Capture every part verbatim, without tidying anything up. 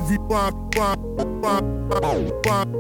every rhyme, rhyme, rhyme, rhyme,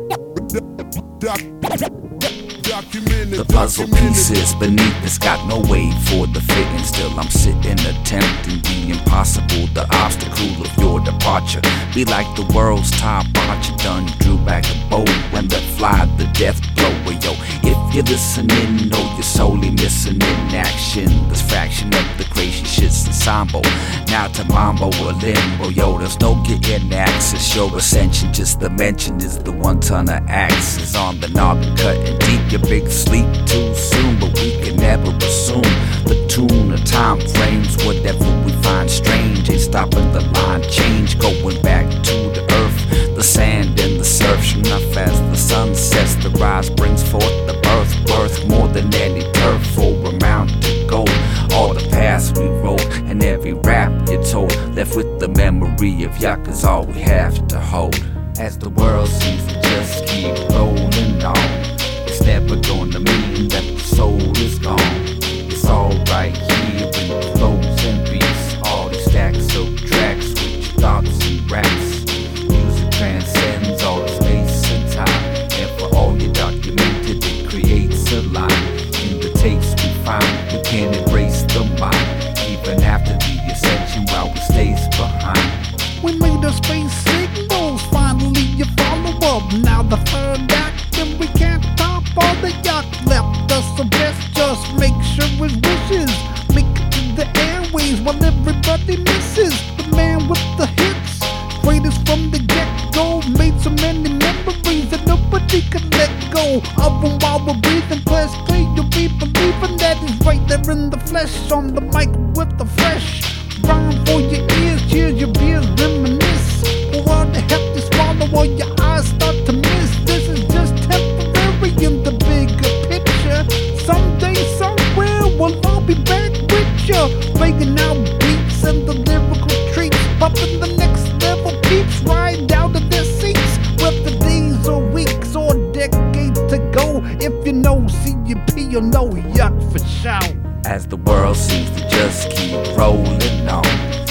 documented. The puzzle pieces beneath it's got no way for the fitting. Still I'm sitting attempting the impossible, the obstacle of your departure. Be like the world's top archer, done drew back a bow when they fly the death blow. Well, yo, if you're listening, know you're solely missing in action. This fraction of the crazy shit's ensemble. Now to mambo or limbo, yo, there's no getting access. Your ascension, just the mention is the one ton of axes on the noggin, cutting deep. Your big sleep too soon, but we can never assume the tune of time frames. Whatever we find strange ain't stopping the line change. Going back to the earth, the sand and the surf. Enough as the sun sets, the rise brings forth the birth. Worth more than any turf for a mountain gold. All the past we wrote and every rap you told, left with the memory of Yak is all we have to hold. As the world seems to just keep rolling on, it's never gonna mean that the soul is gone. It's all right here in the flows and beats. All these stacks of tracks with your thoughts and raps. Music transcends all the space and time, and for all you documented, it creates a line. In the tapes we find, we can't erase the mind, even after the ascension while we stays behind. We made the space signals, finally you follow up. Now the third act, and we can't top all the yacht left us a best. Just make sure his wishes make it to the airways while everybody misses. The man with the hits, greatest from the get-go, made so many memories that nobody could let go of them while we're breathing. Press play, you'll be believing that he's right there in the flesh, on the mic with the fresh rhyme for your ears. Cheers your beers, reminisce. Or all the hefty swallow while your eyes start to miss. This is just temporary in the bigger picture. Someday, somewhere, we'll all be back with ya, banging out beats and the lyrical treats, popping the next level peeps right out of their seats. Whether days or weeks or decades to go, if you know C U P, you'll know Yacht for sure. As the world seems to just keep rolling on,